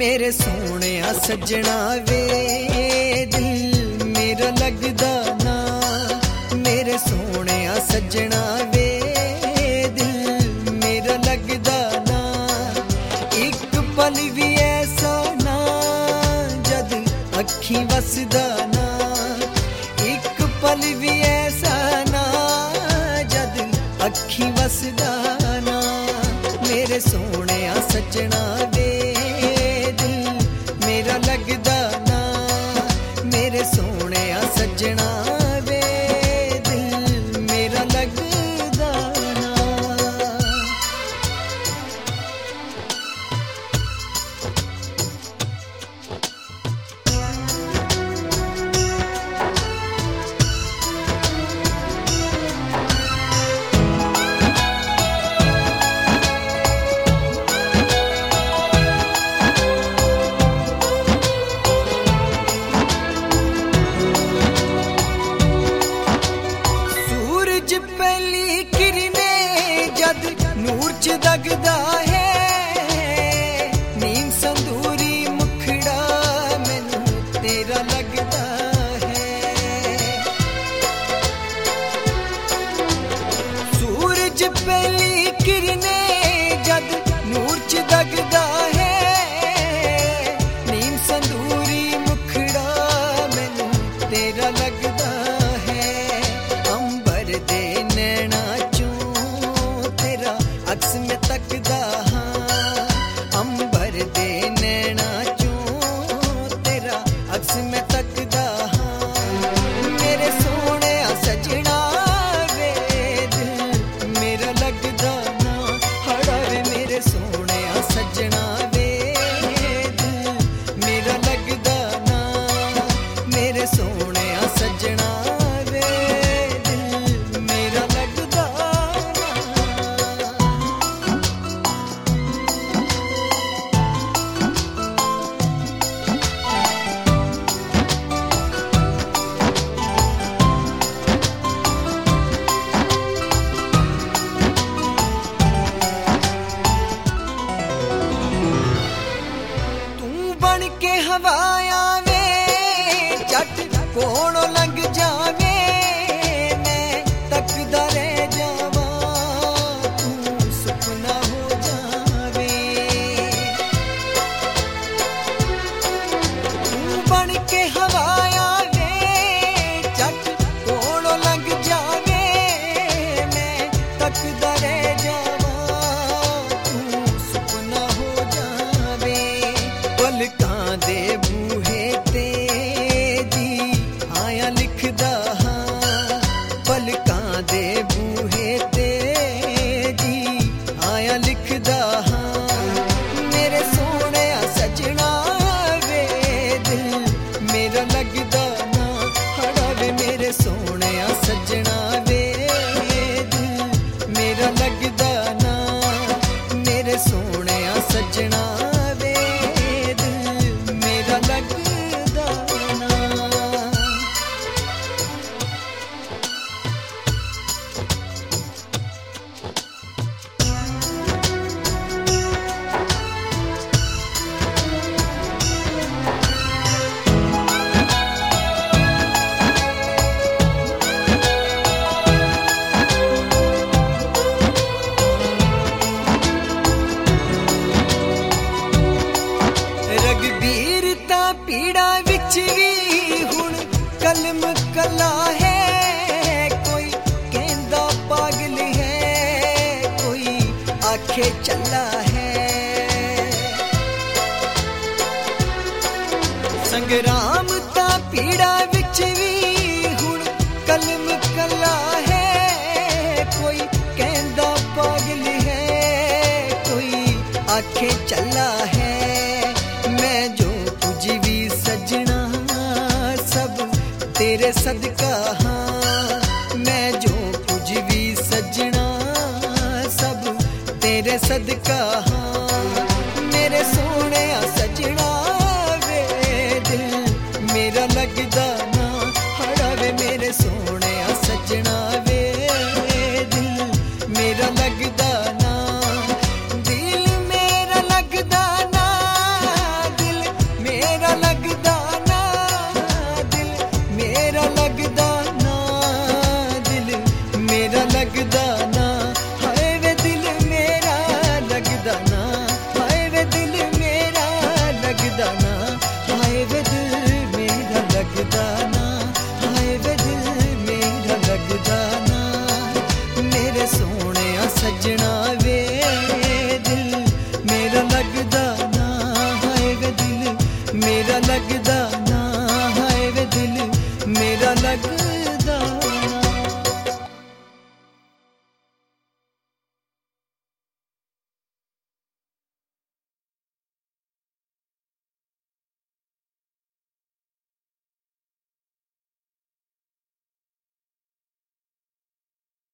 मेरे सोहणिया सजना वे दिल मेरा लगदा ना। मेरे सोहणिया सजना वे दिल मेरा लगदा ना। एक पल भी ऐसा ना जद अखी वसदा ना। एक पल भी ऐसा ना जद अखी वसदा ना। मेरे सोहणिया सजना वे दिल मेरा लगदा ना। मेरे सोहणिया सजना वे दिल मेरा लगदा ना। पहली किरने जद नूर च दगदा है। नीम संदूरी मुखड़ा मैनू तेरा लगदा है। सूरज पहली किरने जद नूर च दगदा है। नीम संदूरी मुखड़ा मैनू तेरा लगदा है। अक्स में तकदा हाँ अंबर दे नैना चों तेरा अक्स में तकदा हाँ। मेरे सोहणिया सजना वे दिल मेरा लगदा ना। हड़ा वे मेरे सोहणिया सजना वे दिल मेरा लगदा ना। मेरे सोहणिया सजना वे दिल मेरा लगदा। के हवाया वे झट कोलों लंघ जावे। मैं तकदा रह जावा तू सुपना हो जावे। तू बन के हवाया वे झट कोलों लंघ जावे। मैं तकदा रह जावा तू सुपना हो जावे। पलकां दे बूहे ते जी आया लिखदा हाँ। पलकां दे बूहे ते जी आया लिखदा हाँ। मेरे सोहणिया सजना वे दिल मेरा लगदा ना। हड़ा वे मेरे सोहणिया सजना वे दिल मेरा लगदा ना। मेरे सोहणिया सजना पीड़ा विच भी हुण कलम कला है। कोई कहंदा पागल है कोई आखे चला है। संग्राम ता पीड़ा विच भी हुण कलम कला है। कोई कहंदा पागल है कोई आखे चला है। मैं जो भी सजना सब तेरे सदका हाँ। मैं जो कुछ भी सजना सब तेरे सदका हाँ। मेरे सोहणिया सजना वे दिल मेरा लगदा ना। हड़ा वे मेरे सोहणिया सजना वे दिल मेरा लगदा ना। दिल मेरा लगदा ना।